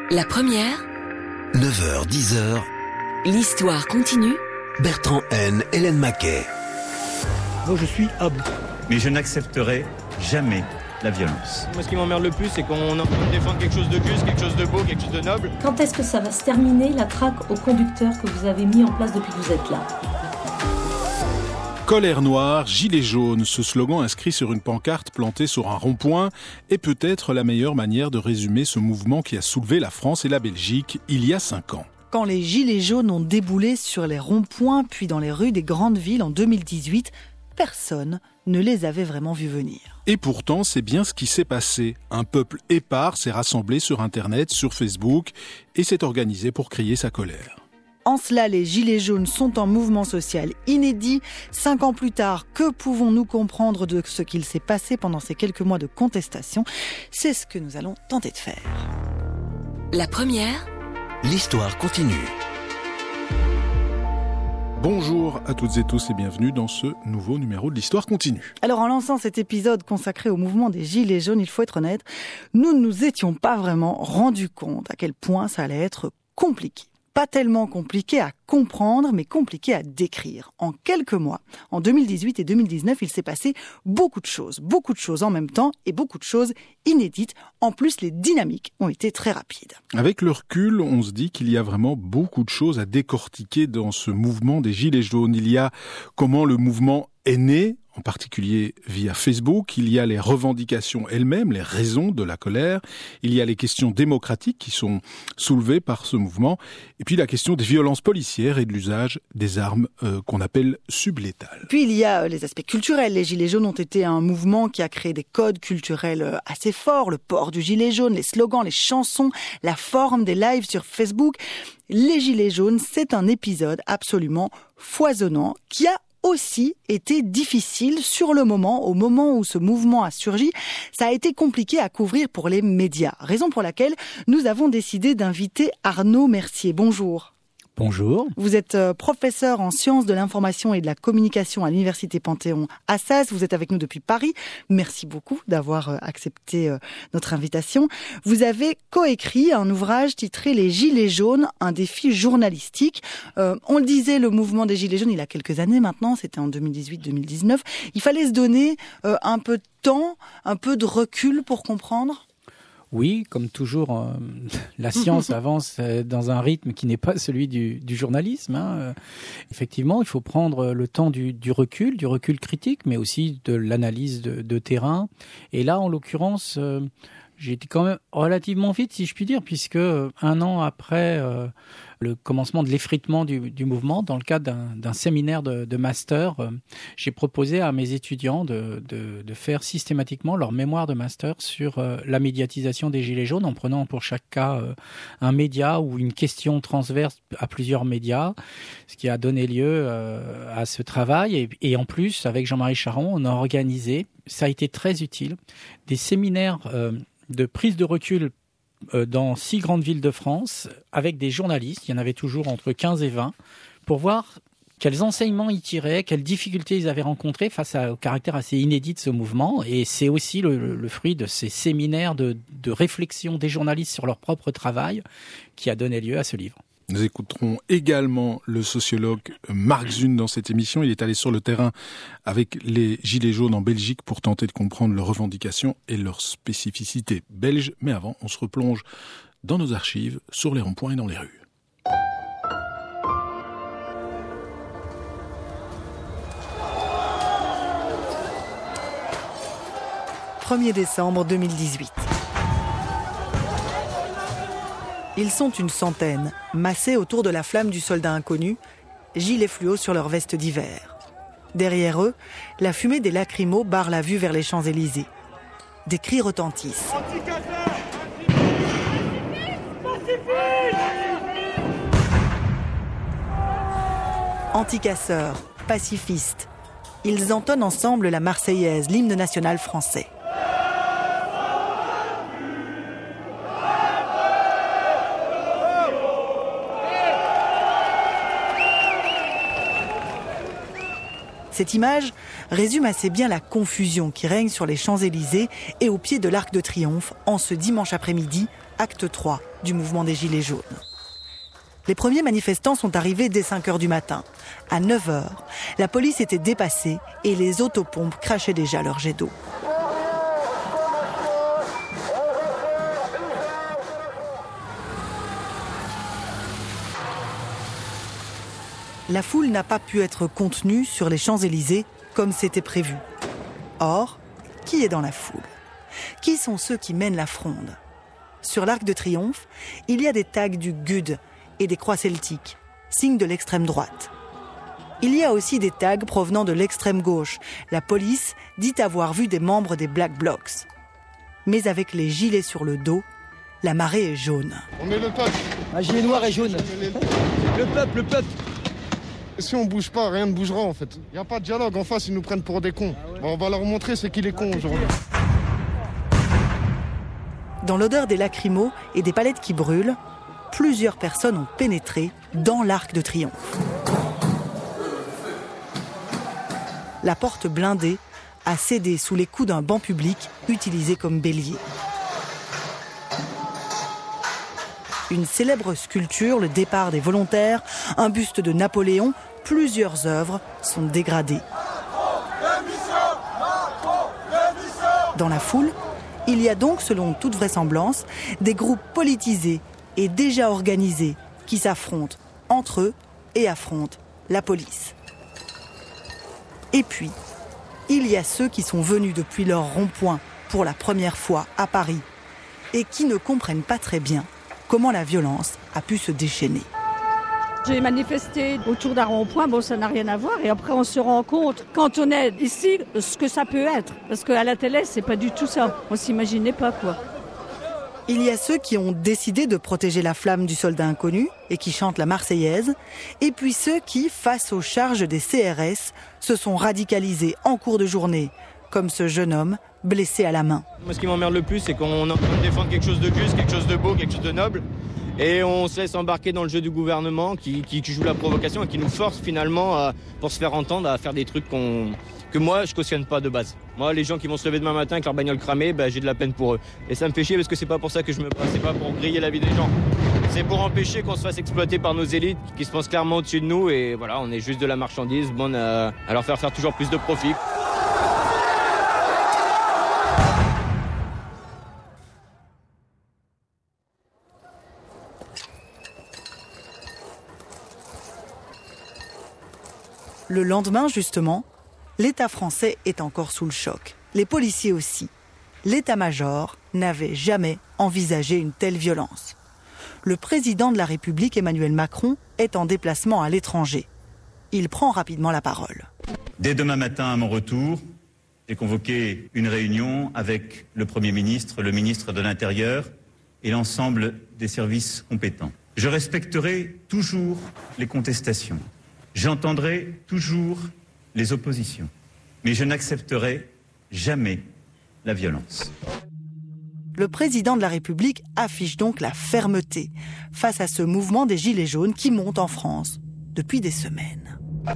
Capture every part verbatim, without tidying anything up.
La première, neuf heures dix heures, l'histoire continue. Bertrand Haine, Hélène Maquet. Moi je suis à bout. Mais je n'accepterai jamais la violence. Moi ce qui m'emmerde le plus c'est qu'on est en train de défendre quelque chose de juste, quelque chose de beau, quelque chose de noble. Quand est-ce que ça va se terminer, la traque aux conducteurs que vous avez mis en place depuis que vous êtes là ? Colère noire, gilet jaune, ce slogan inscrit sur une pancarte plantée sur un rond-point est peut-être la meilleure manière de résumer ce mouvement qui a soulevé la France et la Belgique il y a cinq ans. Quand les gilets jaunes ont déboulé sur les ronds-points puis dans les rues des grandes villes en deux mille dix-huit, personne ne les avait vraiment vus venir. Et pourtant, c'est bien ce qui s'est passé. Un peuple épars s'est rassemblé sur Internet, sur Facebook, et s'est organisé pour crier sa colère. En cela, les gilets jaunes sont un mouvement social inédit. Cinq ans plus tard, que pouvons-nous comprendre de ce qu'il s'est passé pendant ces quelques mois de contestation ? C'est ce que nous allons tenter de faire. La première, l'histoire continue. Bonjour à toutes et tous et bienvenue dans ce nouveau numéro de l'Histoire continue. Alors en lançant cet épisode consacré au mouvement des Gilets jaunes, il faut être honnête, nous ne nous étions pas vraiment rendus compte à quel point ça allait être compliqué. Pas tellement compliqué à comprendre, mais compliqué à décrire. En quelques mois, en deux mille dix-huit et deux mille dix-neuf, il s'est passé beaucoup de choses, beaucoup de choses en même temps et beaucoup de choses inédites. En plus, les dynamiques ont été très rapides. Avec le recul, on se dit qu'il y a vraiment beaucoup de choses à décortiquer dans ce mouvement des Gilets jaunes. Il y a comment le mouvement est né, en particulier via Facebook. Il y a les revendications elles-mêmes, les raisons de la colère. Il y a les questions démocratiques qui sont soulevées par ce mouvement. Et puis la question des violences policières et de l'usage des armes euh, qu'on appelle sublétales. Puis il y a les aspects culturels. Les Gilets jaunes ont été un mouvement qui a créé des codes culturels assez forts. Le port du gilet jaune, les slogans, les chansons, la forme des lives sur Facebook. Les Gilets jaunes, c'est un épisode absolument foisonnant qui a aussi été difficile sur le moment, au moment où ce mouvement a surgi. Ça a été compliqué à couvrir pour les médias, raison pour laquelle nous avons décidé d'inviter Arnaud Mercier. Bonjour. Bonjour. Vous êtes professeur en sciences de l'information et de la communication à l'université Panthéon-Assas. Vous êtes avec nous depuis Paris. Merci beaucoup d'avoir accepté notre invitation. Vous avez coécrit un ouvrage titré « Les Gilets jaunes, un défi journalistique ». Euh, on le disait, le mouvement des Gilets jaunes, il y a quelques années maintenant, c'était en deux mille dix-huit deux mille dix-neuf. Il fallait se donner euh, un peu de temps, un peu de recul pour comprendre ? Oui, comme toujours, euh, la science avance euh, dans un rythme qui n'est pas celui du, du journalisme. Hein. Euh, effectivement, il faut prendre le temps du, du recul, du recul critique, mais aussi de l'analyse de, de terrain. Et là, en l'occurrence, euh, j'ai été quand même relativement vite, si je puis dire, puisque euh, un an après euh, le commencement de l'effritement du, du mouvement, dans le cadre d'un, d'un séminaire de, de master, euh, j'ai proposé à mes étudiants de, de, de faire systématiquement leur mémoire de master sur euh, la médiatisation des Gilets jaunes, en prenant pour chaque cas euh, un média ou une question transverse à plusieurs médias, ce qui a donné lieu euh, à ce travail. Et, et en plus, avec Jean-Marie Charon, on a organisé, ça a été très utile, des séminaires euh, de prise de recul dans six grandes villes de France, avec des journalistes, il y en avait toujours entre quinze et vingt, pour voir quels enseignements ils tiraient, quelles difficultés ils avaient rencontrées face à, au caractère assez inédit de ce mouvement. Et c'est aussi le, le fruit de ces séminaires de, de réflexion des journalistes sur leur propre travail qui a donné lieu à ce livre. Nous écouterons également le sociologue Marc Zune dans cette émission. Il est allé sur le terrain avec les Gilets jaunes en Belgique pour tenter de comprendre leurs revendications et leurs spécificités belges. Mais avant, on se replonge dans nos archives, sur les ronds-points et dans les rues. premier décembre deux mille dix-huit. Ils sont une centaine, massés autour de la flamme du soldat inconnu, gilets fluo sur leurs vestes d'hiver. Derrière eux, la fumée des lacrymos barre la vue vers les Champs-Élysées. Des cris retentissent. Anticasseurs, pacifistes. Ils entonnent ensemble la Marseillaise, l'hymne national français. Cette image résume assez bien la confusion qui règne sur les Champs-Élysées et au pied de l'Arc de Triomphe en ce dimanche après-midi, acte trois, du mouvement des Gilets jaunes. Les premiers manifestants sont arrivés dès cinq heures du matin. À neuf heures, la police était dépassée et les autopompes crachaient déjà leur jet d'eau. La foule n'a pas pu être contenue sur les Champs-Élysées comme c'était prévu. Or, qui est dans la foule ? Qui sont ceux qui mènent la fronde ? Sur l'Arc de Triomphe, il y a des tags du G U D et des croix celtiques, signe de l'extrême droite. Il y a aussi des tags provenant de l'extrême gauche. La police dit avoir vu des membres des Black Blocs. Mais avec les gilets sur le dos, la marée est jaune. On est le peuple. Un gilet noir et jaune. Le peuple, le peuple. Si on bouge pas, rien ne bougera en fait. Il n'y a pas de dialogue, en face ils nous prennent pour des cons. Bon, on va leur montrer c'est qui les cons aujourd'hui. Dans l'odeur des lacrymos et des palettes qui brûlent, plusieurs personnes ont pénétré dans l'Arc de Triomphe. La porte blindée a cédé sous les coups d'un banc public utilisé comme bélier. Une célèbre sculpture, le départ des volontaires, un buste de Napoléon, plusieurs œuvres sont dégradées. Dans la foule, il y a donc, selon toute vraisemblance, des groupes politisés et déjà organisés qui s'affrontent entre eux et affrontent la police. Et puis, il y a ceux qui sont venus depuis leur rond-point pour la première fois à Paris et qui ne comprennent pas très bien comment la violence a pu se déchaîner. J'ai manifesté autour d'un rond-point, bon ça n'a rien à voir, et après on se rend compte, quand on est ici, ce que ça peut être. Parce qu'à la télé, c'est pas du tout ça, on s'imaginait pas quoi. Il y a ceux qui ont décidé de protéger la flamme du soldat inconnu et qui chantent la Marseillaise, et puis ceux qui, face aux charges des C R S, se sont radicalisés en cours de journée, comme ce jeune homme blessé à la main. Moi, ce qui m'emmerde le plus, c'est qu'on est en train de défendre quelque chose de juste, quelque chose de beau, quelque chose de noble, et on se laisse embarquer dans le jeu du gouvernement qui, qui, qui joue la provocation et qui nous force finalement, à, pour se faire entendre, à faire des trucs qu'on, que moi, je cautionne pas de base. Moi, les gens qui vont se lever demain matin avec leur bagnole cramée, bah, j'ai de la peine pour eux. Et ça me fait chier parce que c'est pas pour ça que je me bats, c'est pas pour griller la vie des gens. C'est pour empêcher qu'on se fasse exploiter par nos élites qui se pensent clairement au-dessus de nous, et voilà, on est juste de la marchandise, bon, à, à leur faire faire toujours plus de profit. Le lendemain, justement, l'État français est encore sous le choc. Les policiers aussi. L'état-major n'avait jamais envisagé une telle violence. Le président de la République, Emmanuel Macron, est en déplacement à l'étranger. Il prend rapidement la parole. Dès demain matin, à mon retour, j'ai convoqué une réunion avec le Premier ministre, le ministre de l'Intérieur et l'ensemble des services compétents. Je respecterai toujours les contestations. J'entendrai toujours les oppositions, mais je n'accepterai jamais la violence. Le président de la République affiche donc la fermeté face à ce mouvement des Gilets jaunes qui monte en France depuis des semaines.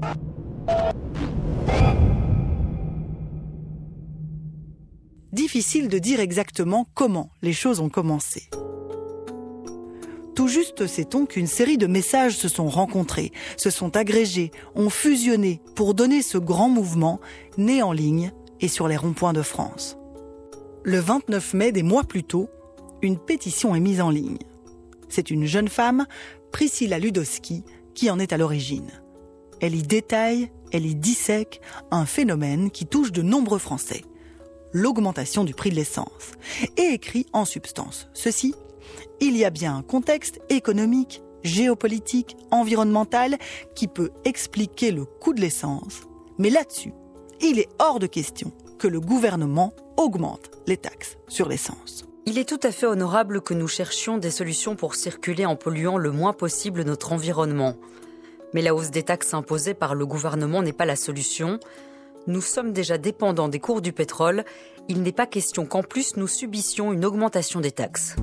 Difficile de dire exactement comment les choses ont commencé. Tout juste sait-on qu'une série de messages se sont rencontrés, se sont agrégés, ont fusionné pour donner ce grand mouvement né en ligne et sur les ronds-points de France. Le vingt-neuf mai, des mois plus tôt, une pétition est mise en ligne. C'est une jeune femme, Priscilla Ludowski, qui en est à l'origine. Elle y détaille, elle y dissèque un phénomène qui touche de nombreux Français, l'augmentation du prix de l'essence, et écrit en substance ceci: il y a bien un contexte économique, géopolitique, environnemental qui peut expliquer le coût de l'essence, mais là-dessus, il est hors de question que le gouvernement augmente les taxes sur l'essence. Il est tout à fait honorable que nous cherchions des solutions pour circuler en polluant le moins possible notre environnement. Mais la hausse des taxes imposées par le gouvernement n'est pas la solution. Nous sommes déjà dépendants des cours du pétrole. Il n'est pas question qu'en plus nous subissions une augmentation des taxes.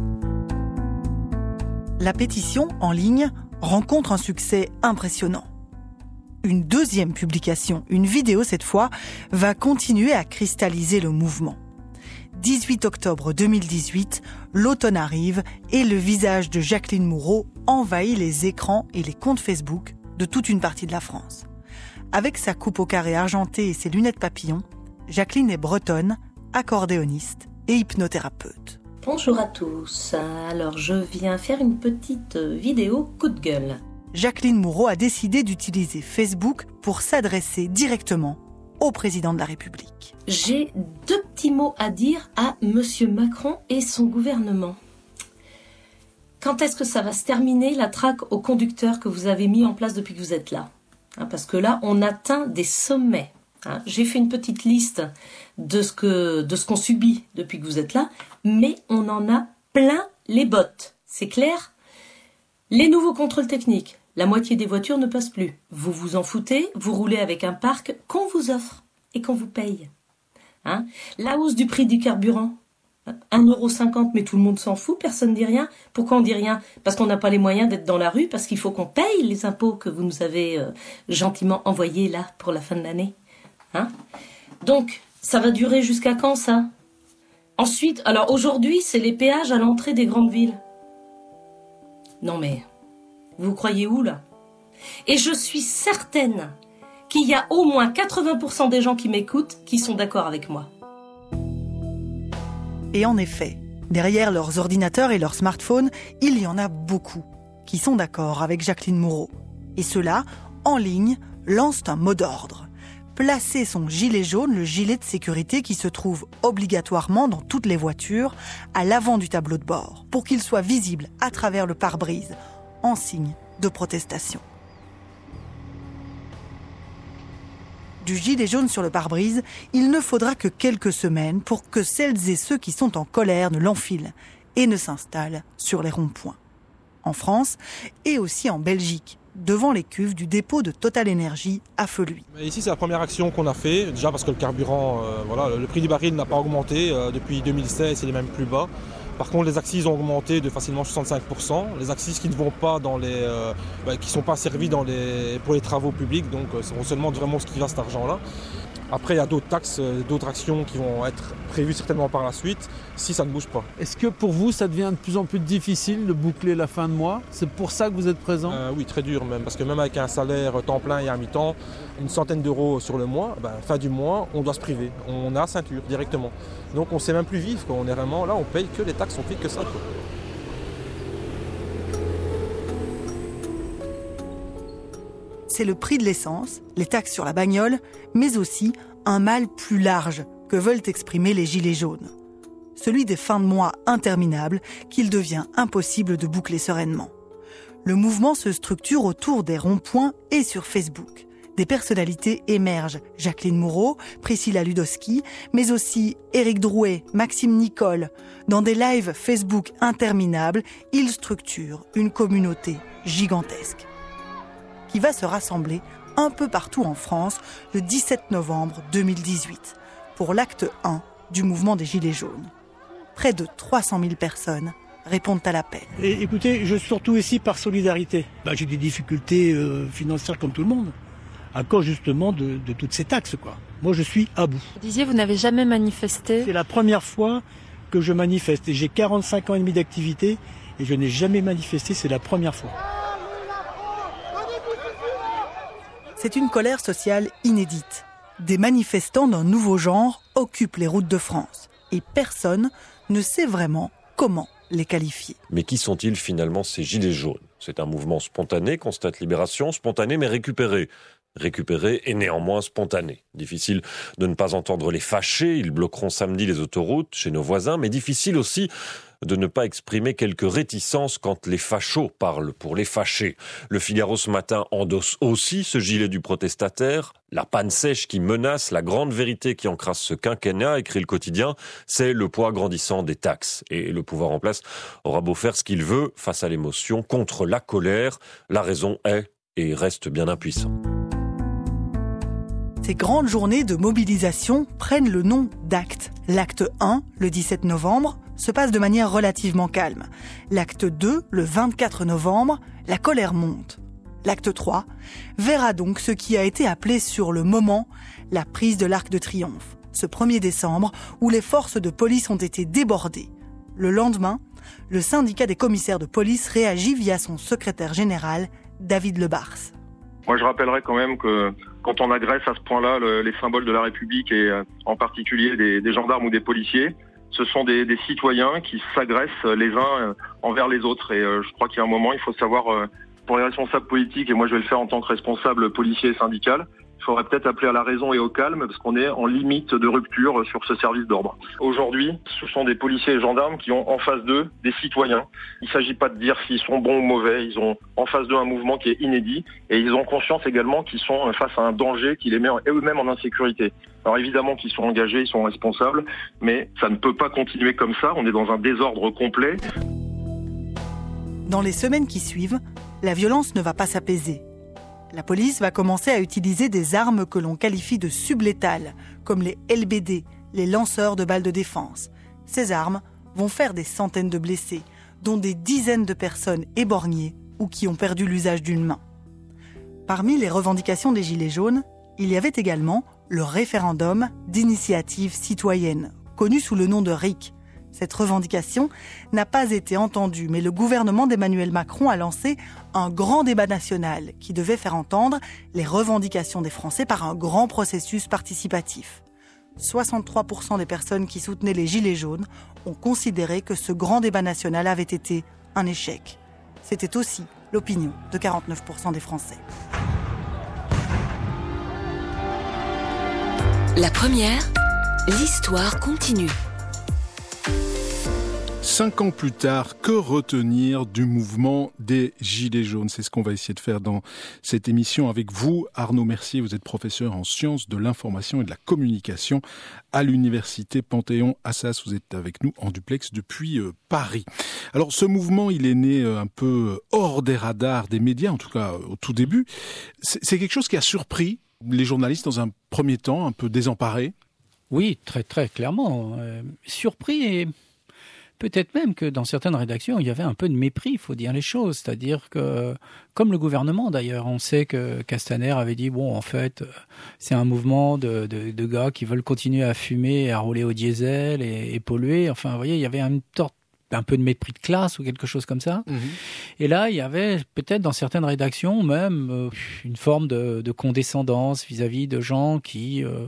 La pétition en ligne rencontre un succès impressionnant. Une deuxième publication, une vidéo cette fois, va continuer à cristalliser le mouvement. dix-huit octobre deux mille dix-huit, l'automne arrive et le visage de Jacqueline Moureau envahit les écrans et les comptes Facebook de toute une partie de la France. Avec sa coupe au carré argentée et ses lunettes papillons, Jacqueline est bretonne, accordéoniste et hypnothérapeute. Bonjour à tous. Alors, je viens faire une petite vidéo coup de gueule. Jacqueline Moureau a décidé d'utiliser Facebook pour s'adresser directement au président de la République. J'ai deux petits mots à dire à Monsieur Macron et son gouvernement. Quand est-ce que ça va se terminer, la traque aux conducteurs que vous avez mis en place depuis que vous êtes là ? Hein, parce que là, on atteint des sommets. Hein, j'ai fait une petite liste de ce que, de ce qu'on subit depuis que vous êtes là, mais on en a plein les bottes. C'est clair ? Les nouveaux contrôles techniques, la moitié des voitures ne passent plus. Vous vous en foutez, vous roulez avec un parc qu'on vous offre et qu'on vous paye. Hein, la hausse du prix du carburant, un euro cinquante, mais tout le monde s'en fout, personne ne dit rien. Pourquoi on dit rien ? Parce qu'on n'a pas les moyens d'être dans la rue, parce qu'il faut qu'on paye les impôts que vous nous avez euh, gentiment envoyés là pour la fin de l'année. Hein ? Donc, ça va durer jusqu'à quand ça ? Ensuite, alors aujourd'hui, c'est les péages à l'entrée des grandes villes. Non mais, vous croyez où là ? Et je suis certaine qu'il y a au moins quatre-vingts pour cent des gens qui m'écoutent qui sont d'accord avec moi. Et en effet, derrière leurs ordinateurs et leurs smartphones, il y en a beaucoup qui sont d'accord avec Jacqueline Moureau. Et ceux-là, en ligne, lancent un mot d'ordre. Placer son gilet jaune, le gilet de sécurité qui se trouve obligatoirement dans toutes les voitures, à l'avant du tableau de bord, pour qu'il soit visible à travers le pare-brise, en signe de protestation. Du gilet jaune sur le pare-brise, il ne faudra que quelques semaines pour que celles et ceux qui sont en colère ne l'enfilent et ne s'installent sur les ronds-points. En France et aussi en Belgique, devant les cuves du dépôt de Total Énergie à Feluy. Ici, c'est la première action qu'on a fait, déjà parce que le carburant, euh, voilà, le prix du baril n'a pas augmenté euh, depuis deux mille seize, il est même plus bas. Par contre, les axes ont augmenté de facilement soixante-cinq pour cent. Les axes qui ne vont pas dans les, euh, bah, qui sont pas servis dans les, pour les travaux publics, donc euh, on se demande vraiment ce qui va cet argent-là. Après, il y a d'autres taxes, euh, d'autres actions qui vont être prévues certainement par la suite, si ça ne bouge pas. Est-ce que pour vous, ça devient de plus en plus difficile de boucler la fin de mois ? C'est pour ça que vous êtes présent ? euh, Oui, très dur même, parce que même avec un salaire temps plein et à mi-temps, une centaine d'euros sur le mois, ben, fin du mois, on doit se priver. On a ceinture directement. Donc on ne sait même plus vivre, quoi. On est vraiment là, on paye que les taxes, on paye que ça, quoi. C'est le prix de l'essence, les taxes sur la bagnole, mais aussi un mal plus large que veulent exprimer les gilets jaunes. Celui des fins de mois interminables qu'il devient impossible de boucler sereinement. Le mouvement se structure autour des ronds-points et sur Facebook. Des personnalités émergent, Jacqueline Moureau, Priscilla Ludowski, mais aussi Éric Drouet, Maxime Nicole. Dans des lives Facebook interminables, ils structurent une communauté gigantesque qui va se rassembler un peu partout en France le dix-sept novembre deux mille dix-huit pour l'acte un du mouvement des Gilets jaunes. Près de trois cent mille personnes répondent à l'appel. Et écoutez, je suis surtout ici par solidarité. Bah, j'ai des difficultés euh, financières comme tout le monde, à cause justement de, de toutes ces taxes, quoi. Moi, je suis à bout. Vous disiez, vous n'avez jamais manifesté ? C'est la première fois que je manifeste. Et j'ai quarante-cinq ans et demi d'activité et je n'ai jamais manifesté, c'est la première fois. C'est une colère sociale inédite. Des manifestants d'un nouveau genre occupent les routes de France. Et personne ne sait vraiment comment les qualifier. Mais qui sont-ils finalement ces gilets jaunes ? C'est un mouvement spontané, constate Libération, spontané mais récupéré. Récupéré et néanmoins spontané. Difficile de ne pas entendre les fâchés, ils bloqueront samedi les autoroutes chez nos voisins, mais difficile aussi de ne pas exprimer quelques réticences quand les fachos parlent pour les fâchés. Le Figaro ce matin endosse aussi ce gilet du protestataire. La panne sèche qui menace, la grande vérité qui encrasse ce quinquennat, écrit le quotidien, c'est le poids grandissant des taxes. Et le pouvoir en place aura beau faire ce qu'il veut face à l'émotion, contre la colère, la raison est et reste bien impuissant. Ces grandes journées de mobilisation prennent le nom d'actes. L'acte un, le dix-sept novembre, se passe de manière relativement calme. L'acte deux, le vingt-quatre novembre, la colère monte. L'acte trois verra donc ce qui a été appelé sur le moment la prise de l'Arc de Triomphe. ce premier décembre, où les forces de police ont été débordées. Le lendemain, le syndicat des commissaires de police réagit via son secrétaire général, David Lebars. Moi, je rappellerai quand même que quand on agresse à ce point-là le, les symboles de la République et euh, en particulier des, des gendarmes ou des policiers, ce sont des, des citoyens qui s'agressent les uns euh, envers les autres. Et euh, je crois qu'il y a un moment, il faut savoir, euh, pour les responsables politiques, et moi je vais le faire en tant que responsable policier et syndical, il faudrait peut-être appeler à la raison et au calme parce qu'on est en limite de rupture sur ce service d'ordre. Aujourd'hui, ce sont des policiers et gendarmes qui ont en face d'eux des citoyens. Il ne s'agit pas de dire s'ils sont bons ou mauvais. Ils ont en face d'eux un mouvement qui est inédit et ils ont conscience également qu'ils sont face à un danger qui les met eux-mêmes en insécurité. Alors évidemment qu'ils sont engagés, ils sont responsables, mais ça ne peut pas continuer comme ça. On est dans un désordre complet. Dans les semaines qui suivent, la violence ne va pas s'apaiser. La police va commencer à utiliser des armes que l'on qualifie de sublétales, comme les L B D, les lanceurs de balles de défense. Ces armes vont faire des centaines de blessés, dont des dizaines de personnes éborgnées ou qui ont perdu l'usage d'une main. Parmi les revendications des Gilets jaunes, il y avait également le référendum d'initiative citoyenne, connu sous le nom de R I C. Cette revendication n'a pas été entendue, mais le gouvernement d'Emmanuel Macron a lancé un grand débat national qui devait faire entendre les revendications des Français par un grand processus participatif. soixante-trois pour cent des personnes qui soutenaient les Gilets jaunes ont considéré que ce grand débat national avait été un échec. C'était aussi l'opinion de quarante-neuf pour cent des Français. La première, l'histoire continue. Cinq ans plus tard, que retenir du mouvement des Gilets jaunes ? C'est ce qu'on va essayer de faire dans cette émission avec vous. Arnaud Mercier, vous êtes professeur en sciences de l'information et de la communication à l'université Panthéon-Assas. Vous êtes avec nous en duplex depuis euh, Paris. Alors ce mouvement, il est né euh, un peu hors des radars des médias, en tout cas euh, au tout début. C'est, c'est quelque chose qui a surpris les journalistes dans un premier temps, un peu désemparés. Oui, très très clairement. Euh, surpris et... Peut-être même que dans certaines rédactions, il y avait un peu de mépris, il faut dire les choses. C'est-à-dire que, comme le gouvernement d'ailleurs, on sait que Castaner avait dit, bon, en fait, c'est un mouvement de, de, de gars qui veulent continuer à fumer, à rouler au diesel et, et polluer. Enfin, vous voyez, il y avait une torte, un peu de mépris de classe ou quelque chose comme ça. Mmh. Et là, il y avait peut-être dans certaines rédactions même euh, une forme de, de condescendance vis-à-vis de gens qui... Euh,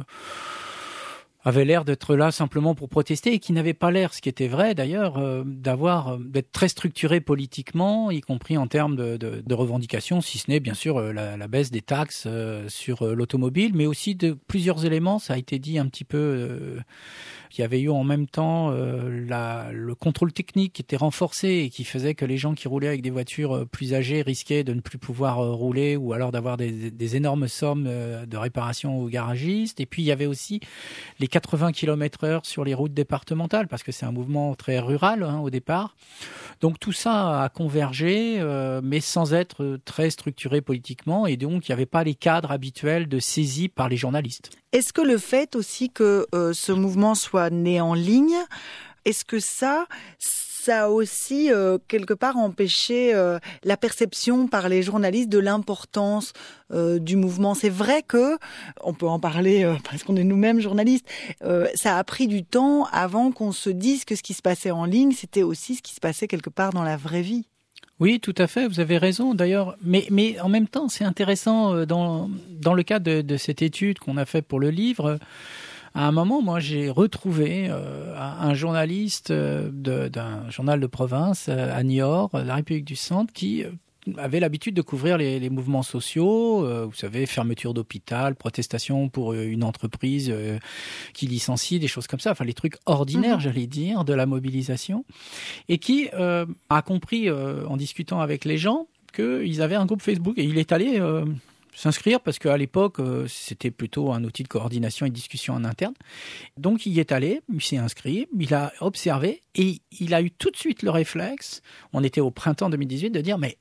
avait l'air d'être là simplement pour protester et qui n'avait pas l'air, ce qui était vrai d'ailleurs, euh, d'avoir d'être très structuré politiquement, y compris en termes de, de, de revendications, si ce n'est bien sûr euh, la, la baisse des taxes euh, sur euh, l'automobile, mais aussi de plusieurs éléments. Ça a été dit un petit peu. Euh, il y avait eu en même temps euh, la, le contrôle technique qui était renforcé et qui faisait que les gens qui roulaient avec des voitures plus âgées risquaient de ne plus pouvoir euh, rouler ou alors d'avoir des, des énormes sommes euh, de réparation aux garagistes. Et puis il y avait aussi les quatre-vingts kilomètres heure sur les routes départementales, parce que c'est un mouvement très rural hein, au départ. Donc tout ça a convergé, euh, mais sans être très structuré politiquement, et donc il n'y avait pas les cadres habituels de saisie par les journalistes. Est-ce que le fait aussi que euh, ce mouvement soit né en ligne, est-ce que ça... ça a aussi euh, quelque part empêché euh, la perception par les journalistes de l'importance euh, du mouvement. C'est vrai que, on peut en parler euh, parce qu'on est nous-mêmes journalistes, euh, ça a pris du temps avant qu'on se dise que ce qui se passait en ligne, c'était aussi ce qui se passait quelque part dans la vraie vie. Oui, tout à fait, vous avez raison d'ailleurs, mais, mais en même temps, c'est intéressant dans, dans le cadre de, de cette étude qu'on a faite pour le livre. À un moment, moi, j'ai retrouvé euh, un journaliste euh, de, d'un journal de province euh, à Niort, la République du Centre, qui euh, avait l'habitude de couvrir les, les mouvements sociaux, euh, vous savez, fermeture d'hôpital, protestation pour une entreprise euh, qui licencie, des choses comme ça, enfin les trucs ordinaires, mmh. j'allais dire, de la mobilisation, et qui euh, a compris, euh, en discutant avec les gens, qu'ils avaient un groupe Facebook, et il est allé... Euh, s'inscrire parce qu'à l'époque, euh, c'était plutôt un outil de coordination et de discussion en interne. Donc, il y est allé, il s'est inscrit, il a observé et il a eu tout de suite le réflexe, on était au printemps deux mille dix-huit, de dire « mais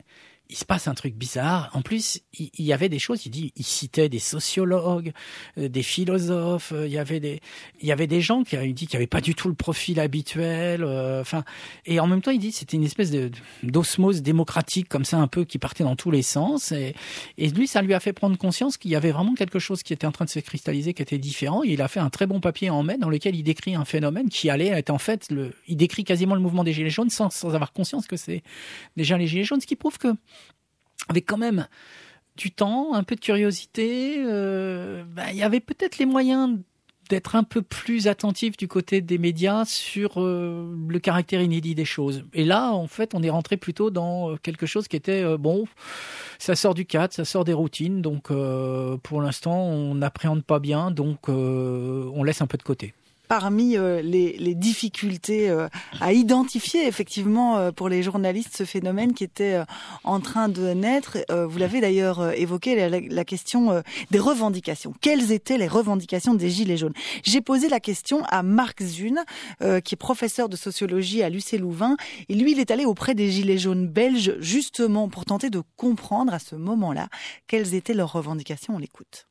il se passe un truc bizarre. En plus, il, il y avait des choses, il dit, il citait des sociologues, euh, des philosophes, euh, il y avait des, il y avait des gens qui avaient dit qu'il n'y avait pas du tout le profil habituel, enfin, euh, et en même temps, il dit, c'était une espèce de, d'osmose démocratique, comme ça, un peu, qui partait dans tous les sens, et, et lui, ça lui a fait prendre conscience qu'il y avait vraiment quelque chose qui était en train de se cristalliser, qui était différent, et il a fait un très bon papier en mai, dans lequel il décrit un phénomène qui allait être, en fait, le, il décrit quasiment le mouvement des Gilets jaunes, sans, sans avoir conscience que c'est déjà les Gilets jaunes, ce qui prouve que, avec quand même du temps, un peu de curiosité, euh, bah, il y avait peut-être les moyens d'être un peu plus attentif du côté des médias sur euh, le caractère inédit des choses. Et là, en fait, on est rentré plutôt dans quelque chose qui était, euh, bon, ça sort du cadre, ça sort des routines, donc euh, pour l'instant, on n'appréhende pas bien, donc euh, on laisse un peu de côté. Parmi euh, les, les difficultés euh, à identifier effectivement euh, pour les journalistes ce phénomène qui était euh, en train de naître, euh, vous l'avez d'ailleurs euh, évoqué, la, la question euh, des revendications. Quelles étaient les revendications des Gilets jaunes ? J'ai posé la question à Marc Zune, euh, qui est professeur de sociologie à l'U C Louvain, et lui il est allé auprès des Gilets jaunes belges justement pour tenter de comprendre à ce moment-là quelles étaient leurs revendications. On l'écoute.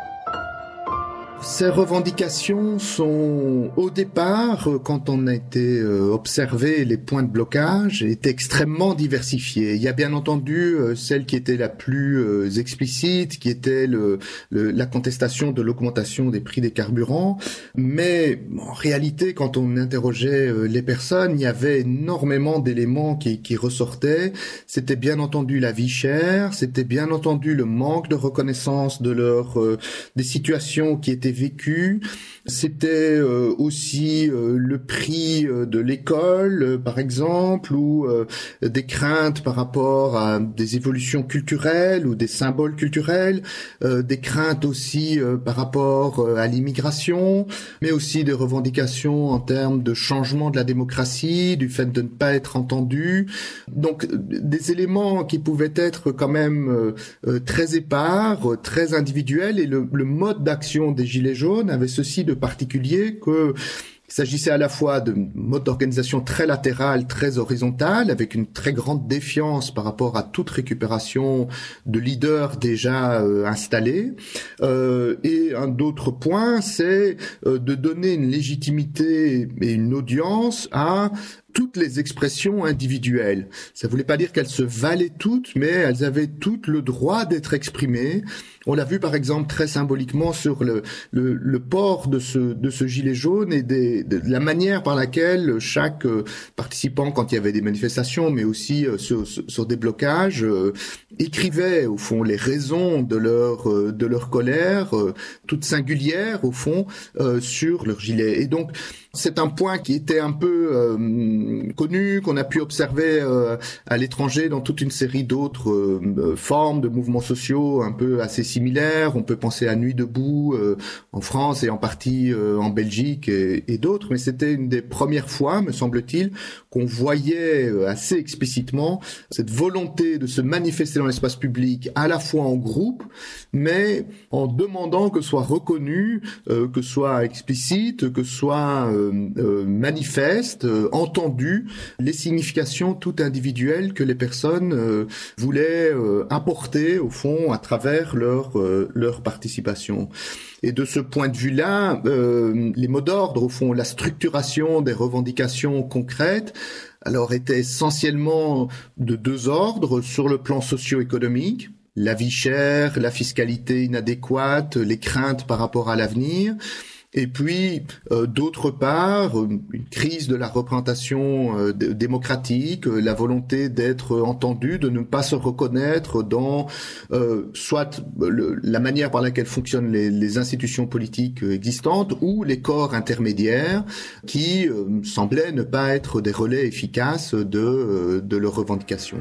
Ces revendications sont, au départ, quand on a été observé les points de blocage, étaient extrêmement diversifiées. Il y a bien entendu celle qui était la plus explicite, qui était le, le, la contestation de l'augmentation des prix des carburants. Mais en réalité, quand on interrogeait les personnes, il y avait énormément d'éléments qui, qui ressortaient. C'était bien entendu la vie chère, c'était bien entendu le manque de reconnaissance de leur, euh, des situations qui étaient vécu. C'était euh, aussi euh, le prix euh, de l'école, euh, par exemple, ou euh, des craintes par rapport à des évolutions culturelles ou des symboles culturels, euh, des craintes aussi euh, par rapport euh, à l'immigration, mais aussi des revendications en termes de changement de la démocratie, du fait de ne pas être entendu. Donc, des éléments qui pouvaient être quand même euh, euh, très épars, euh, très individuels, et le, le mode d'action des Gilets jaunes avait ceci de particulier que il s'agissait à la fois de mode d'organisation très latéral, très horizontal, avec une très grande défiance par rapport à toute récupération de leaders déjà euh, installés. Euh, et un autre point, c'est euh, de donner une légitimité et une audience à toutes les expressions individuelles. Ça voulait pas dire qu'elles se valaient toutes, mais elles avaient toutes le droit d'être exprimées. On l'a vu par exemple très symboliquement sur le, le, le port de ce, de ce gilet jaune et des, de la manière par laquelle chaque euh, participant, quand il y avait des manifestations, mais aussi euh, sur, sur des blocages, euh, écrivait au fond les raisons de leur, euh, de leur colère, euh, toute singulière au fond, euh, sur leur gilet. Et donc, c'est un point qui était un peu euh, connu, qu'on a pu observer euh, à l'étranger dans toute une série d'autres euh, formes de mouvements sociaux un peu assez similaires. On peut penser à Nuit debout euh, en France et en partie euh, en Belgique et, et d'autres, mais c'était une des premières fois, me semble-t-il, qu'on voyait assez explicitement cette volonté de se manifester dans l'espace public à la fois en groupe, mais en demandant que soit reconnu, euh, que soit explicite, que soit euh, Euh, manifeste, euh, entendu les significations toutes individuelles que les personnes euh, voulaient euh, apporter au fond à travers leur euh, leur participation. Et de ce point de vue-là, euh, les mots d'ordre, au fond, la structuration des revendications concrètes, alors étaient essentiellement de deux ordres sur le plan socio-économique. La vie chère, la fiscalité inadéquate, les craintes par rapport à l'avenir. Et puis, euh, d'autre part, une crise de la représentation euh, d- démocratique, euh, la volonté d'être entendu, de ne pas se reconnaître dans euh, soit le, la manière par laquelle fonctionnent les, les institutions politiques existantes ou les corps intermédiaires qui euh, semblaient ne pas être des relais efficaces de, euh, de leurs revendications.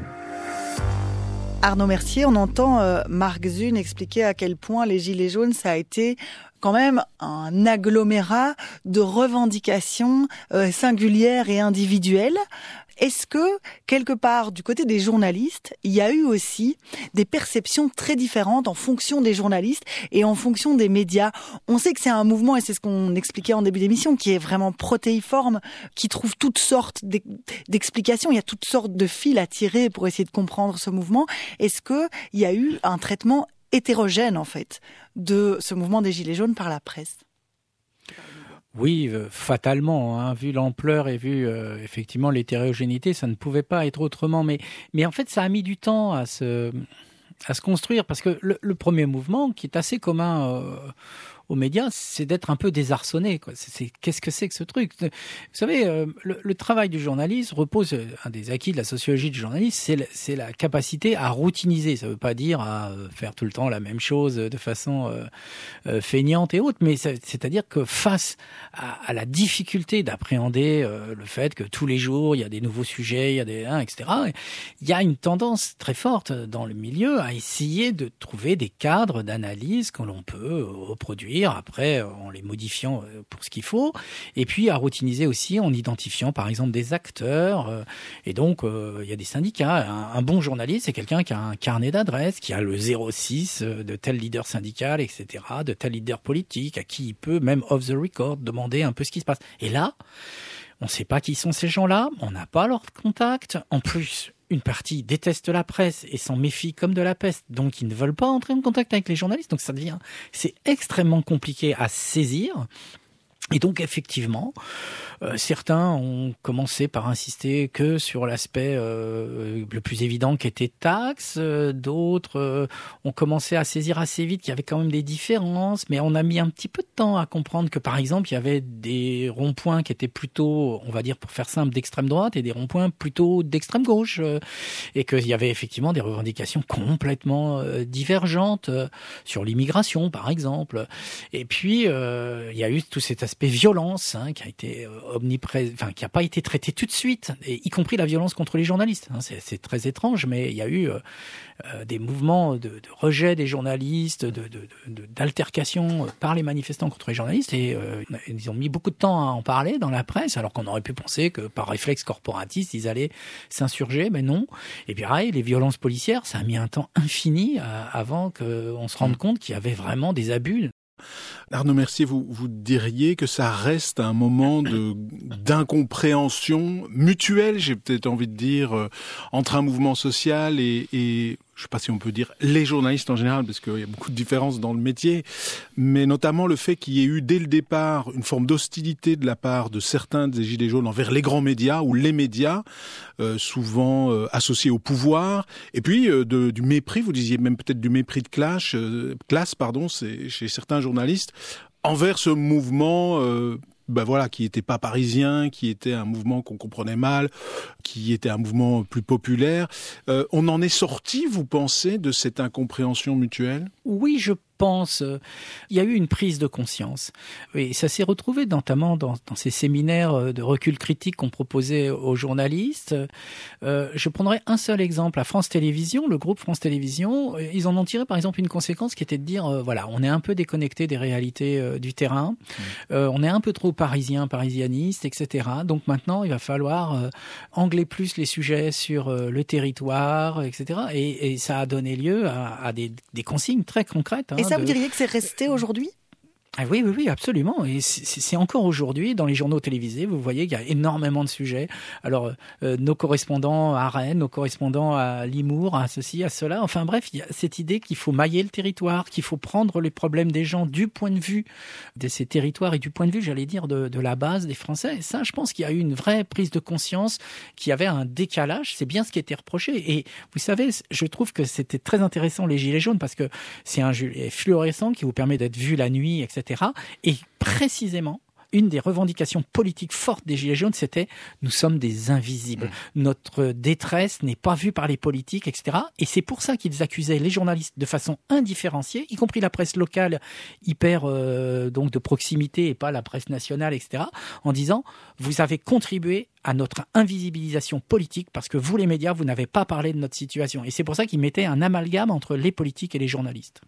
Arnaud Mercier, on entend euh, Marc Zune expliquer à quel point les Gilets jaunes, ça a été quand même un agglomérat de revendications euh, singulières et individuelles. Est-ce que, quelque part, du côté des journalistes, il y a eu aussi des perceptions très différentes en fonction des journalistes et en fonction des médias? On sait que c'est un mouvement, et c'est ce qu'on expliquait en début d'émission, qui est vraiment protéiforme, qui trouve toutes sortes d'explications. Il y a toutes sortes de fils à tirer pour essayer de comprendre ce mouvement. Est-ce qu'il y a eu un traitement hétérogène, en fait, de ce mouvement des Gilets jaunes par la presse? Oui, euh, fatalement, hein, vu l'ampleur et vu euh, effectivement l'hétérogénéité, ça ne pouvait pas être autrement. Mais, mais en fait, ça a mis du temps à se, à se construire, parce que le, le premier mouvement, qui est assez commun euh, aux médias, c'est d'être un peu désarçonné, quoi. C'est, c'est, qu'est-ce que c'est que ce truc? Vous savez, euh, le, le travail du journaliste repose, un des acquis de la sociologie du journaliste, c'est, le, c'est la capacité à routiniser. Ça ne veut pas dire à faire tout le temps la même chose de façon euh, euh, feignante et autre, mais ça, c'est-à-dire que face à, à la difficulté d'appréhender euh, le fait que tous les jours, il y a des nouveaux sujets, il y a des, hein, et cetera, il y a une tendance très forte dans le milieu à essayer de trouver des cadres d'analyse que l'on peut reproduire après en les modifiant pour ce qu'il faut, et puis à routiniser aussi en identifiant par exemple des acteurs. Et donc euh, il y a des syndicats. Un, un bon journaliste, c'est quelqu'un qui a un carnet d'adresses, qui a le zéro six de tel leader syndical, et cetera, de tel leader politique, à qui il peut même off the record demander un peu ce qui se passe. Et là, on ne sait pas qui sont ces gens-là, on n'a pas leur contact. En plus, une partie déteste la presse et s'en méfie comme de la peste, donc ils ne veulent pas entrer en contact avec les journalistes. Donc ça devient, c'est extrêmement compliqué à saisir. Et donc effectivement, euh, certains ont commencé par insister que sur l'aspect euh, le plus évident qui était taxe, euh, d'autres euh, ont commencé à saisir assez vite qu'il y avait quand même des différences, mais on a mis un petit peu de temps à comprendre que par exemple il y avait des ronds-points qui étaient plutôt, on va dire pour faire simple, d'extrême droite et des ronds-points plutôt d'extrême gauche, euh, et qu'il y avait effectivement des revendications complètement euh, divergentes euh, sur l'immigration par exemple. Et puis euh, il y a eu tout cet aspect violence hein, qui a été euh, omniprésent, enfin qui n'a pas été traité tout de suite, et y compris la violence contre les journalistes. Hein, c'est, c'est très étrange, mais il y a eu euh, euh, des mouvements de, de rejet des journalistes, de, de, de, d'altercation par les manifestants contre les journalistes, et euh, ils ont mis beaucoup de temps à en parler dans la presse, alors qu'on aurait pu penser que par réflexe corporatiste ils allaient s'insurger, mais non. Et puis pareil, les violences policières, ça a mis un temps infini à, avant qu'on se rende compte qu'il y avait vraiment des abus. Arnaud Mercier, vous, vous diriez que ça reste un moment de, d'incompréhension mutuelle, j'ai peut-être envie de dire, euh, entre un mouvement social et, et je ne sais pas si on peut dire les journalistes en général, parce qu'il y a beaucoup de différences dans le métier, mais notamment le fait qu'il y ait eu dès le départ une forme d'hostilité de la part de certains des Gilets jaunes envers les grands médias ou les médias, euh, souvent euh, associés au pouvoir, et puis euh, de, du mépris, vous disiez même peut-être du mépris de classe, euh, classe pardon, c'est chez certains journalistes, envers ce mouvement euh, ben voilà, qui était pas parisien, qui était un mouvement qu'on comprenait mal, qui était un mouvement plus populaire. Euh, on en est sorti, vous pensez, de cette incompréhension mutuelle ? Oui, je pense. Il y a eu une prise de conscience. Et ça s'est retrouvé notamment dans, dans ces séminaires de recul critique qu'on proposait aux journalistes. Euh, je prendrai un seul exemple. À France Télévisions, le groupe France Télévisions, ils en ont tiré par exemple une conséquence qui était de dire, euh, voilà, on est un peu déconnecté des réalités euh, du terrain, mmh. euh, on est un peu trop parisien, parisianiste, et cetera. Donc maintenant, il va falloir euh, angler plus les sujets sur euh, le territoire, et cetera. Et, et ça a donné lieu à, à des, des consignes très concrètes. Hein, et ça, de... vous diriez que c'est resté aujourd'hui ? Ah oui, oui, oui, absolument. Et c'est, c'est encore aujourd'hui, dans les journaux télévisés, vous voyez qu'il y a énormément de sujets. Alors, euh, nos correspondants à Rennes, nos correspondants à Limours, à ceci, à cela. Enfin bref, il y a cette idée qu'il faut mailler le territoire, qu'il faut prendre les problèmes des gens du point de vue de ces territoires et du point de vue, j'allais dire, de, de la base des Français. Et ça, je pense qu'il y a eu une vraie prise de conscience, qu'il y avait un décalage. C'est bien ce qui était reproché. Et vous savez, je trouve que c'était très intéressant, les Gilets jaunes, parce que c'est un gilet fluorescent qui vous permet d'être vu la nuit, et cetera. Et précisément, une des revendications politiques fortes des Gilets jaunes, c'était « nous sommes des invisibles mmh. ». Notre détresse n'est pas vue par les politiques, et cetera. Et c'est pour ça qu'ils accusaient les journalistes de façon indifférenciée, y compris la presse locale hyper euh, donc de proximité et pas la presse nationale, et cetera, en disant « vous avez contribué à notre invisibilisation politique parce que vous, les médias, vous n'avez pas parlé de notre situation ». Et c'est pour ça qu'ils mettaient un amalgame entre les politiques et les journalistes.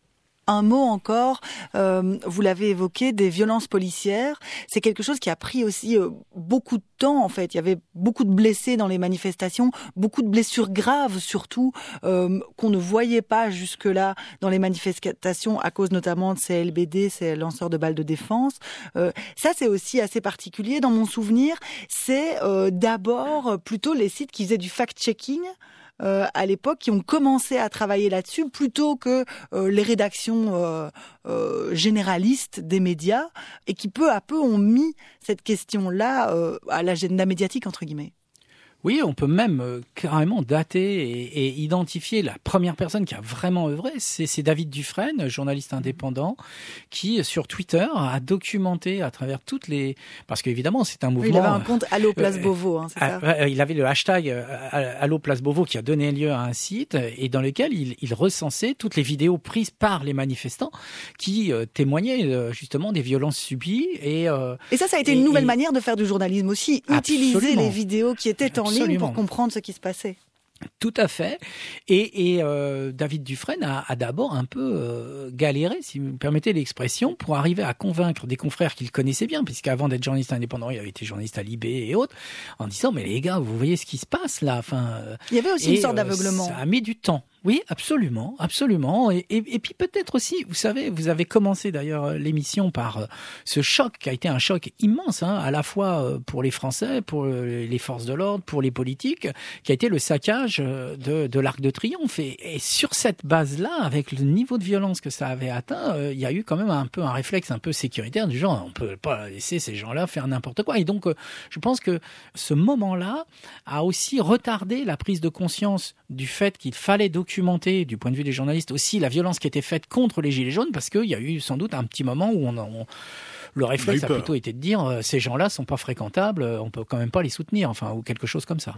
Un mot encore, euh, vous l'avez évoqué, des violences policières. C'est quelque chose qui a pris aussi euh, beaucoup de temps, en fait. Il y avait beaucoup de blessés dans les manifestations, beaucoup de blessures graves, surtout, euh, qu'on ne voyait pas jusque-là dans les manifestations, à cause notamment de ces L B D, ces lanceurs de balles de défense. Euh, ça, c'est aussi assez particulier. Dans mon souvenir, c'est euh, d'abord plutôt les sites qui faisaient du fact-checking, Euh, à l'époque, qui ont commencé à travailler là-dessus plutôt que euh, les rédactions euh, euh, généralistes des médias, et qui peu à peu ont mis cette question-là euh, à l'agenda médiatique, entre guillemets. Oui, on peut même euh, carrément dater et, et identifier la première personne qui a vraiment œuvré, c'est, c'est David Dufresne, journaliste indépendant, qui sur Twitter a documenté à travers toutes les... Parce qu'évidemment, c'est un mouvement... Oui, il avait un compte Allo Place Beauvau, hein, c'est euh, ça euh, Il avait le hashtag euh, Allo Place Beauvau qui a donné lieu à un site et dans lequel il, il recensait toutes les vidéos prises par les manifestants qui euh, témoignaient euh, justement des violences subies. Et, euh, et ça, ça a été et, une nouvelle et... manière de faire du journalisme aussi, utiliser Absolument. les vidéos qui étaient en Absolument. ligne pour comprendre ce qui se passait. Tout à fait. Et, et euh, David Dufresne a, a d'abord un peu euh, galéré, si vous me permettez l'expression, pour arriver à convaincre des confrères qu'il connaissait bien, puisqu'avant d'être journaliste indépendant, il avait été journaliste à Libé et autres, en disant « Mais les gars, vous voyez ce qui se passe là ». Enfin, euh, il y avait aussi et, une sorte d'aveuglement. Euh, ça a mis du temps. Oui, absolument, absolument. Et, et, et puis peut-être aussi, vous savez, vous avez commencé d'ailleurs l'émission par ce choc qui a été un choc immense, hein, à la fois pour les Français, pour les forces de l'ordre, pour les politiques, qui a été le saccage de, de l'Arc de Triomphe. Et, et sur cette base-là, avec le niveau de violence que ça avait atteint, euh, il y a eu quand même un peu un réflexe un peu sécuritaire du genre, on peut pas laisser ces gens-là faire n'importe quoi. Et donc, euh, je pense que ce moment-là a aussi retardé la prise de conscience du fait qu'il fallait documenter documenter, du point de vue des journalistes, aussi la violence qui était faite contre les Gilets jaunes, parce qu'il y a eu sans doute un petit moment où on, on, le réflexe a, a plutôt été de dire euh, ces gens-là sont pas fréquentables, on peut quand même pas les soutenir, enfin, ou quelque chose comme ça.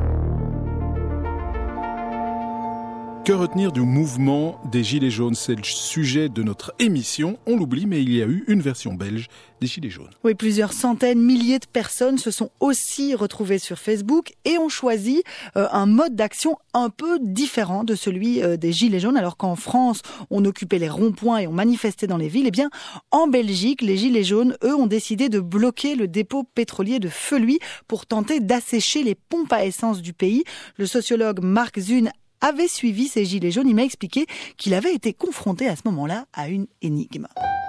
Que retenir du mouvement des Gilets jaunes ? C'est le sujet de notre émission. On l'oublie, mais il y a eu une version belge des Gilets jaunes. Oui, plusieurs centaines, milliers de personnes se sont aussi retrouvées sur Facebook et ont choisi euh, un mode d'action un peu différent de celui euh, des Gilets jaunes. Alors qu'en France, on occupait les ronds-points et on manifestait dans les villes, eh bien, en Belgique, les Gilets jaunes, eux, ont décidé de bloquer le dépôt pétrolier de Feluy pour tenter d'assécher les pompes à essence du pays. Le sociologue Marc Zune avait suivi ces Gilets jaunes. Il m'a expliqué qu'il avait été confronté à ce moment-là à une énigme.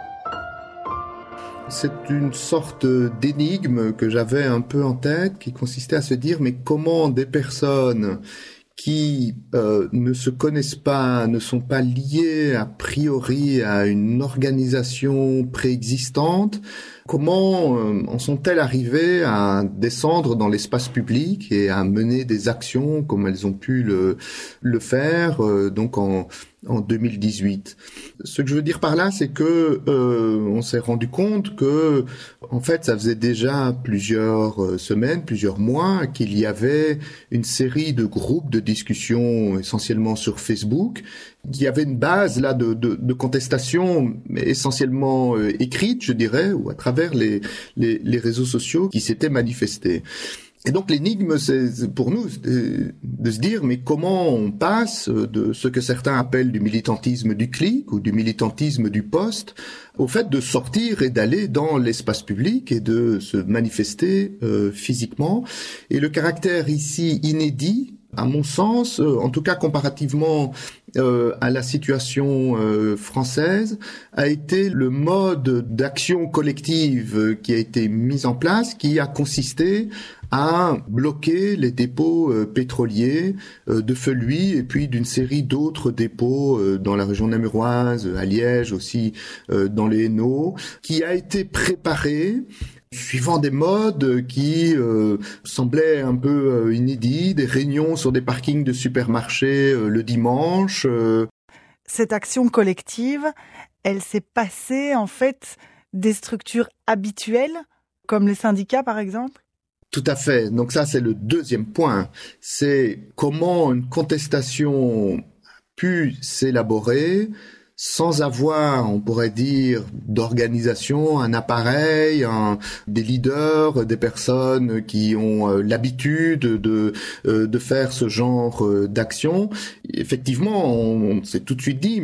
C'est une sorte d'énigme que j'avais un peu en tête, qui consistait à se dire, mais comment des personnes qui euh, ne se connaissent pas, ne sont pas liées a priori à une organisation préexistante, comment euh, en sont-elles arrivées à descendre dans l'espace public et à mener des actions comme elles ont pu le, le faire euh, donc en, en deux mille dix-huit. Ce que je veux dire par là, c'est que euh, on s'est rendu compte que en fait, ça faisait déjà plusieurs euh, semaines, plusieurs mois qu'il y avait une série de groupes de discussion essentiellement sur Facebook. Il y avait une base là de, de, de contestation, mais essentiellement euh, écrite, je dirais, ou à travers les, les, les réseaux sociaux qui s'étaient manifestés. Et donc l'énigme, c'est pour nous de se dire, mais comment on passe de ce que certains appellent du militantisme du clic ou du militantisme du post au fait de sortir et d'aller dans l'espace public et de se manifester euh, physiquement. Et le caractère ici inédit, à mon sens, euh, en tout cas comparativement euh, à la situation euh, française, a été le mode d'action collective qui a été mis en place, qui a consisté à bloquer les dépôts euh, pétroliers euh, de Feluy et puis d'une série d'autres dépôts euh, dans la région namuroise, à Liège aussi, euh, dans les Hainaut, qui a été préparé suivant des modes qui euh, semblaient un peu euh, inédits, des réunions sur des parkings de supermarchés euh, le dimanche. Euh. Cette action collective, elle s'est passée en fait des structures habituelles, comme les syndicats par exemple ? Tout à fait. Donc ça, c'est le deuxième point. C'est comment une contestation a pu s'élaborer sans avoir, on pourrait dire, d'organisation, un appareil, un, des leaders, des personnes qui ont euh, l'habitude de euh, de faire ce genre euh, d'action. Effectivement, on, on s'est tout de suite dit, mais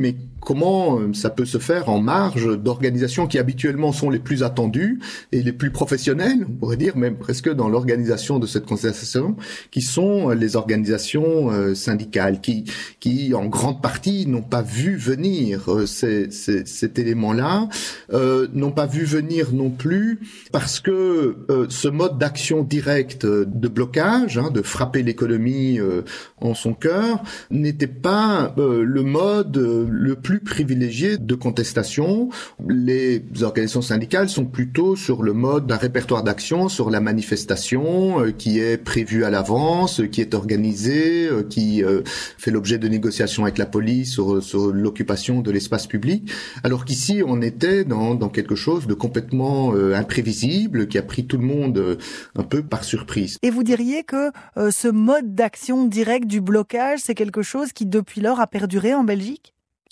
comment ça peut se faire en marge d'organisations qui habituellement sont les plus attendues et les plus professionnelles, on pourrait dire même presque dans l'organisation de cette contestation, qui sont les organisations euh, syndicales, qui, qui en grande partie n'ont pas vu venir euh, ces, ces, cet élément-là, euh, n'ont pas vu venir non plus parce que euh, ce mode d'action directe de blocage, hein, de frapper l'économie euh, en son cœur, n'était pas euh, le mode euh, le plus privilégié de contestation. Les organisations syndicales sont plutôt sur le mode d'un répertoire d'action, sur la manifestation euh, qui est prévue à l'avance, qui est organisée, euh, qui euh, fait l'objet de négociations avec la police sur, sur l'occupation de l'espace public, alors qu'ici on était dans, dans quelque chose de complètement euh, imprévisible, qui a pris tout le monde euh, un peu par surprise. Et vous diriez que euh, ce mode d'action direct du blocage, c'est quelque chose qui depuis lors a perduré en Belgique ?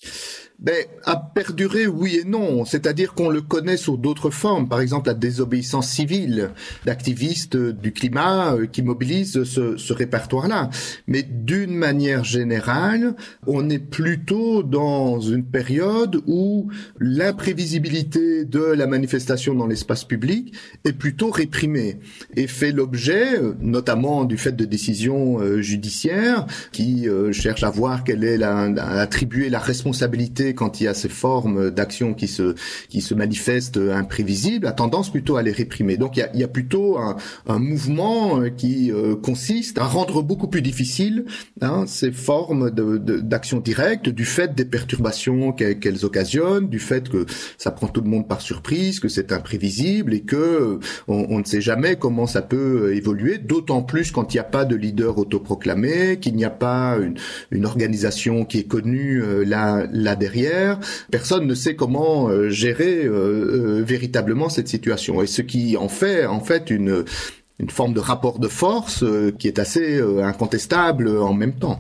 Ben, a perduré, oui et non. C'est-à-dire qu'on le connaît sous d'autres formes. Par exemple, la désobéissance civile d'activistes du climat qui mobilisent ce, ce répertoire-là. Mais d'une manière générale, on est plutôt dans une période où l'imprévisibilité de la manifestation dans l'espace public est plutôt réprimée et fait l'objet, notamment du fait de décisions judiciaires qui cherchent à voir quelle est la, à attribuer la responsabilité quand il y a ces formes d'action qui se qui se manifestent imprévisibles, a tendance plutôt à les réprimer. Donc il y a, il y a plutôt un, un mouvement qui euh, consiste à rendre beaucoup plus difficile hein, ces formes de, de, d'action directe, du fait des perturbations qu'elles, qu'elles occasionnent, du fait que ça prend tout le monde par surprise, que c'est imprévisible et que on, on ne sait jamais comment ça peut évoluer. D'autant plus quand il n'y a pas de leader autoproclamé, qu'il n'y a pas une, une organisation qui est connue euh, là là derrière. Personne ne sait comment euh, gérer euh, euh, véritablement cette situation. Et ce qui en fait en fait une une forme de rapport de force euh, qui est assez euh, incontestable en même temps.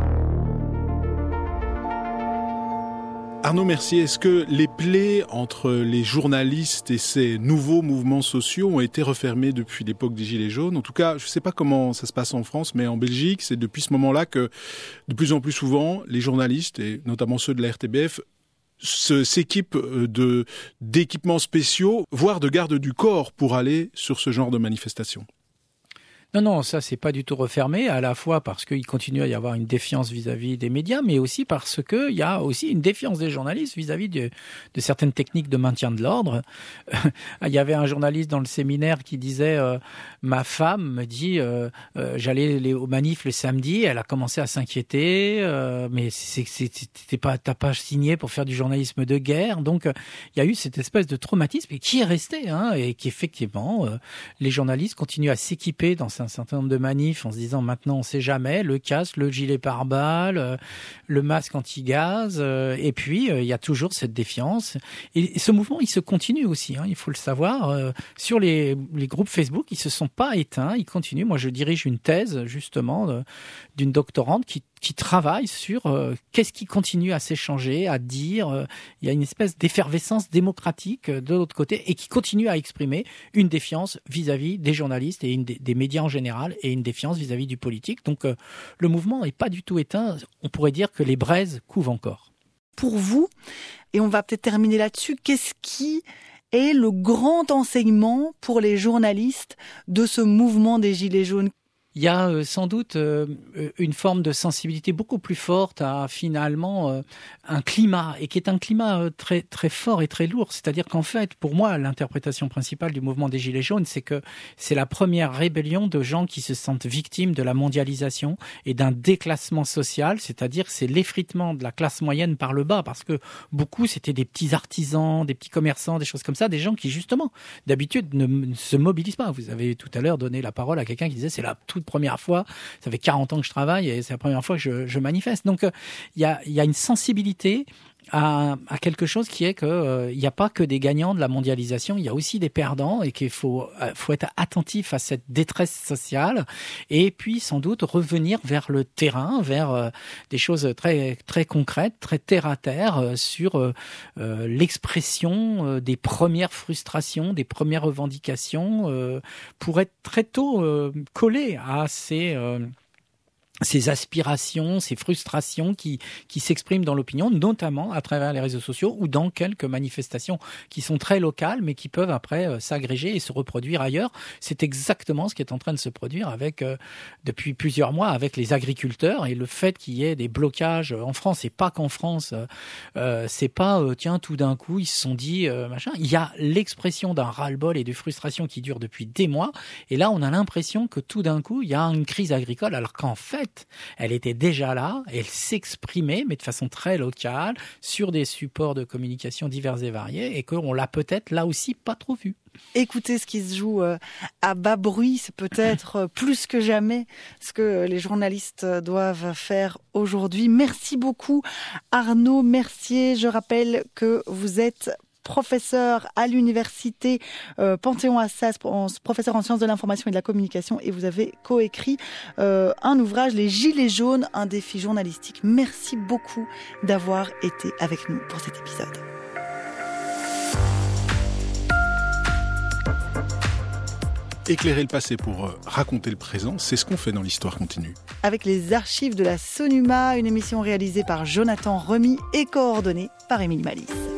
Arnaud Mercier, est-ce que les plaies entre les journalistes et ces nouveaux mouvements sociaux ont été refermées depuis l'époque des Gilets jaunes ? En tout cas, je ne sais pas comment ça se passe en France, mais en Belgique, c'est depuis ce moment-là que de plus en plus souvent, les journalistes, et notamment ceux de la R T B F, se, s'équipent de, d'équipements spéciaux, voire de garde du corps pour aller sur ce genre de manifestation. Non, non, ça, c'est pas du tout refermé, à la fois parce qu'il continue à y avoir une défiance vis-à-vis des médias, mais aussi parce qu'il y a aussi une défiance des journalistes vis-à-vis de, de certaines techniques de maintien de l'ordre. Il y avait un journaliste dans le séminaire qui disait euh, « Ma femme me dit euh, euh, j'allais les, aux manifs le samedi, elle a commencé à s'inquiéter, euh, mais c'est, c'est, c'est, pas, t'as pas signé pour faire du journalisme de guerre. » Donc, euh, il y a eu cette espèce de traumatisme qui est resté, hein, et qui effectivement, euh, les journalistes continuent à s'équiper dans un certain nombre de manifs en se disant maintenant on sait jamais, le casque, le gilet pare-balles, le masque anti-gaz, et puis il y a toujours cette défiance. Et ce mouvement il se continue aussi, hein, il faut le savoir. Sur les, les groupes Facebook, ils se sont pas éteints, ils continuent. Moi je dirige une thèse justement d'une doctorante qui qui travaille sur euh, qu'est-ce qui continue à s'échanger, à dire. Euh, il y a une espèce d'effervescence démocratique euh, de l'autre côté et qui continue à exprimer une défiance vis-à-vis des journalistes et une des, des médias en général et une défiance vis-à-vis du politique. Donc euh, le mouvement n'est pas du tout éteint. On pourrait dire que les braises couvent encore. Pour vous, et on va peut-être terminer là-dessus, qu'est-ce qui est le grand enseignement pour les journalistes de ce mouvement des Gilets jaunes ? Il y a euh, sans doute euh, une forme de sensibilité beaucoup plus forte à finalement euh, un climat, et qui est un climat euh, très très fort et très lourd. C'est-à-dire qu'en fait, pour moi, l'interprétation principale du mouvement des Gilets jaunes, c'est que c'est la première rébellion de gens qui se sentent victimes de la mondialisation et d'un déclassement social, c'est-à-dire c'est l'effritement de la classe moyenne par le bas, parce que beaucoup, c'était des petits artisans, des petits commerçants, des choses comme ça, des gens qui justement, d'habitude, ne, ne se mobilisent pas. Vous avez tout à l'heure donné la parole à quelqu'un qui disait c'est la toute première fois, ça fait quarante ans que je travaille et c'est la première fois que je, je manifeste. Donc il euh, y, a, y a une sensibilité à, à quelque chose qui est que il euh, n'y a pas que des gagnants de la mondialisation, il y a aussi des perdants et qu'il faut, euh, faut être attentif à cette détresse sociale et puis sans doute revenir vers le terrain, vers euh, des choses très, très concrètes, très terre à terre euh, sur euh, euh, l'expression euh, des premières frustrations, des premières revendications euh, pour être très tôt euh, collé à ces... Euh, ces aspirations, ces frustrations qui qui s'expriment dans l'opinion, notamment à travers les réseaux sociaux ou dans quelques manifestations qui sont très locales, mais qui peuvent après euh, s'agréger et se reproduire ailleurs. C'est exactement ce qui est en train de se produire avec euh, depuis plusieurs mois avec les agriculteurs et le fait qu'il y ait des blocages en France, et pas qu'en France. Euh, c'est pas euh, tiens tout d'un coup ils se sont dit euh, machin. Il y a l'expression d'un ras-le-bol et de frustration qui dure depuis des mois. Et là, on a l'impression que tout d'un coup il y a une crise agricole, alors qu'en fait elle était déjà là, elle s'exprimait, mais de façon très locale, sur des supports de communication divers et variés, et qu'on l'a peut-être là aussi pas trop vu. Écoutez ce qui se joue à bas bruit, c'est peut-être plus que jamais ce que les journalistes doivent faire aujourd'hui. Merci beaucoup Arnaud Mercier. Je rappelle que vous êtes professeur à l'université euh, Panthéon-Assas, professeur en sciences de l'information et de la communication, et vous avez coécrit euh, un ouvrage, Les Gilets jaunes, un défi journalistique. Merci beaucoup d'avoir été avec nous pour cet épisode. Éclairer le passé pour euh, raconter le présent, c'est ce qu'on fait dans l'Histoire continue. Avec les archives de la Sonuma, une émission réalisée par Jonathan Remy et coordonnée par Émilie Malice.